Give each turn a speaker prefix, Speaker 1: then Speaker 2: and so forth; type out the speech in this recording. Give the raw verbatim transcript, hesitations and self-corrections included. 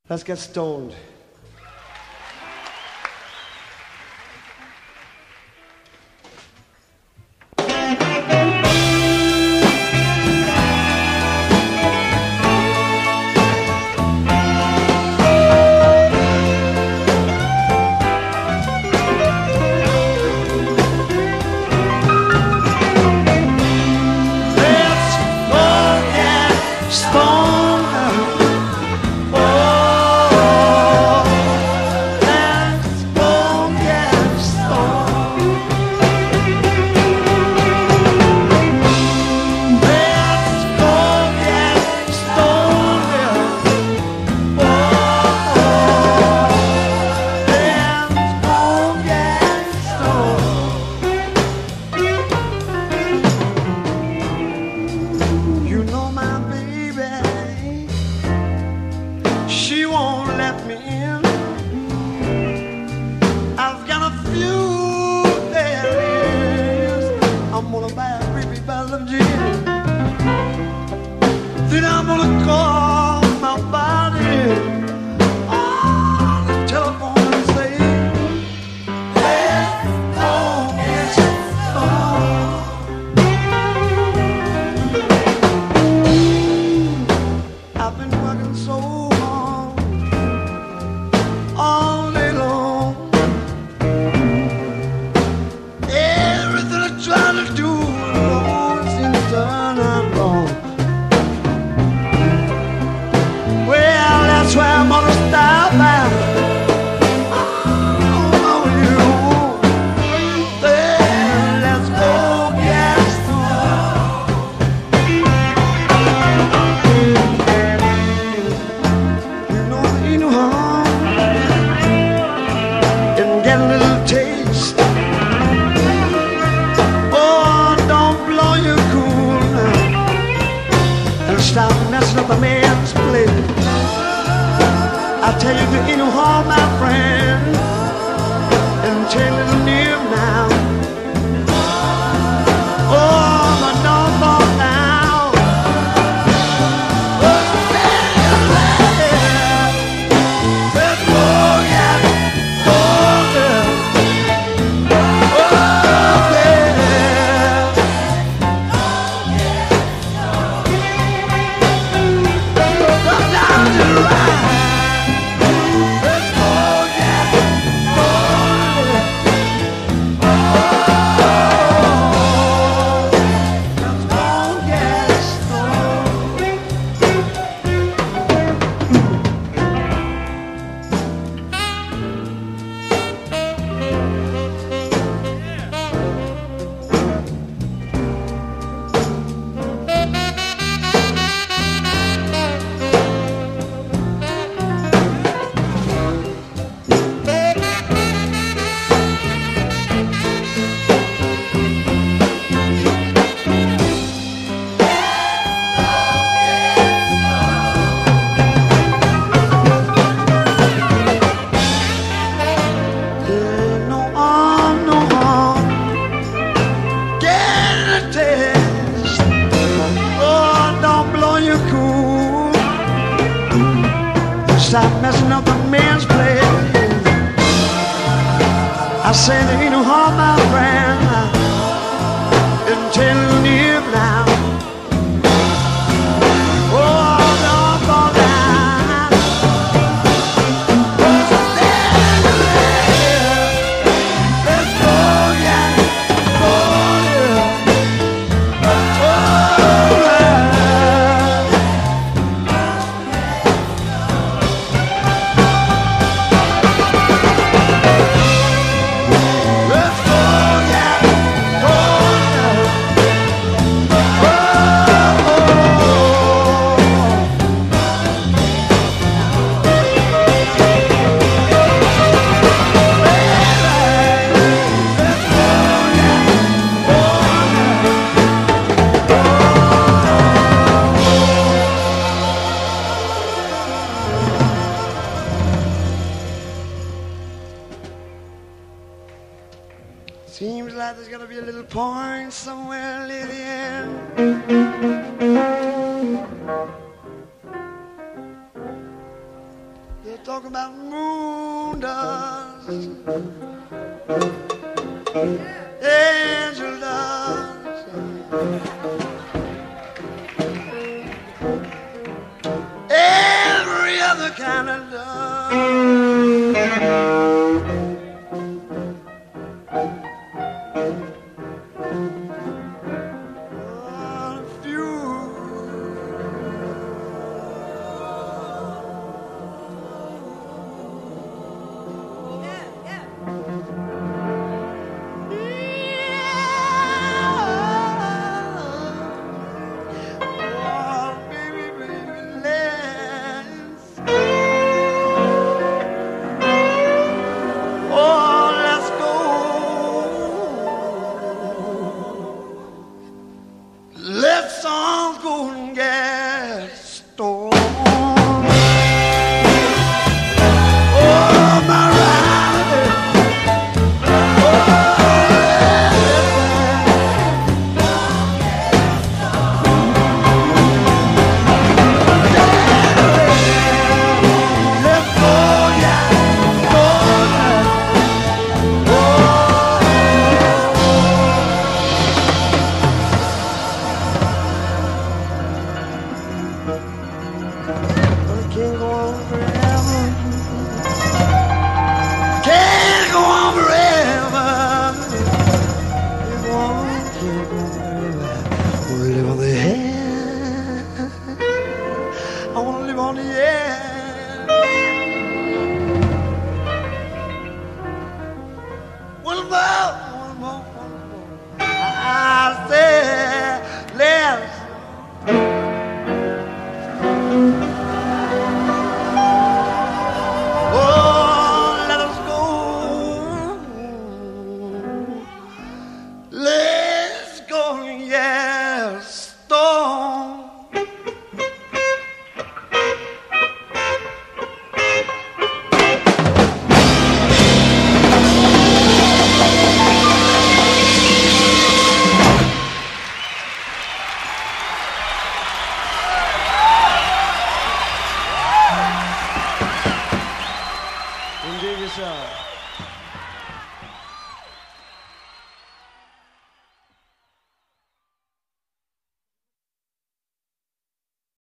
Speaker 1: Let's get stoned.
Speaker 2: Stop messing up a man's play. I say there ain't no harm, my friend, in telling you now. Oh, don't fall down. Let's go, yeah, go, yeah. Oh, yeah. Seems like there's gonna be a little point somewhere near the end. They're talking about moon dust, angel dust, every other kind of dust. Let's all go and get storm. Oh, my rider. Oh, let's go, yeah, go, yeah. Can't go on forever. Can't go on forever. Can't go on, can't go on forever. I wanna live on the air. I wanna live on the air. One more, one more, one more. I said, let's. Let's go, yeah, storm. Indeed, sir.